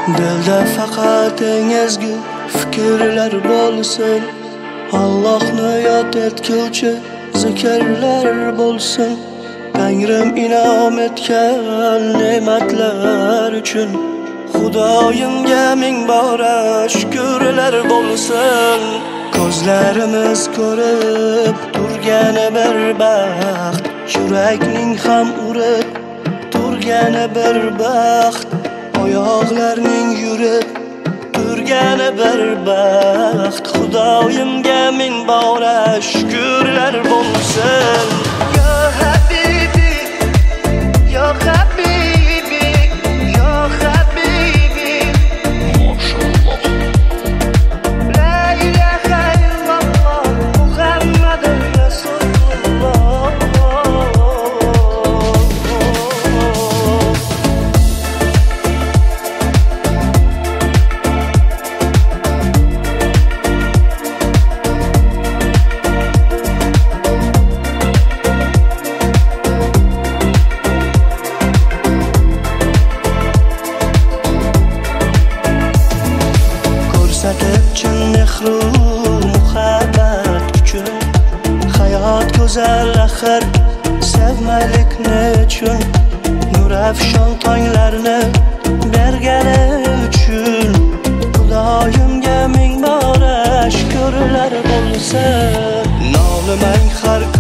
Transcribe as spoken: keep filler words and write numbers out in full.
Dilda faqat eng ezgu fikrlar bo'lsin, Allohni yod etguvchi zikrlar bo'lsin. Tangrim inom etgan ne'matlar uchun Xudoyimga ming bora shukrlar bo'lsin. Ko'zlarimiz ko'rib turgani bir baxt, yurakning ham urib turgani bir baxt, oyoqlarning yurib turgani bir baxt. Xudoyimga ming bora shukrlar bo'lsin. Ya habibi, ya habibi, ya habibi, Mashallah. la ilaha illallah, Muhammadur Rasulullah. Ko'rsatib mehru muhabbat uchun, hayot go'zal axir sevmalikni uchun, nurafshon tonglarni bergani uchun Xudoyimga ming bora shukrlar bo'lsin. Nolimang har